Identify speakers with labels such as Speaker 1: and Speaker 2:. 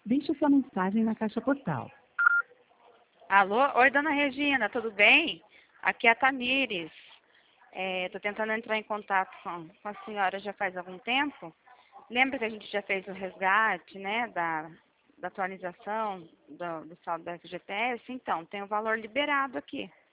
Speaker 1: Deixe sua mensagem na caixa postal.
Speaker 2: Alô? Oi, dona Regina, tudo bem? Aqui é a Tamires. Estou tentando entrar em contato com a senhora já faz algum tempo. Lembra que a gente já fez o resgate, né, da atualização do saldo da FGTS? Então, tem o valor liberado aqui.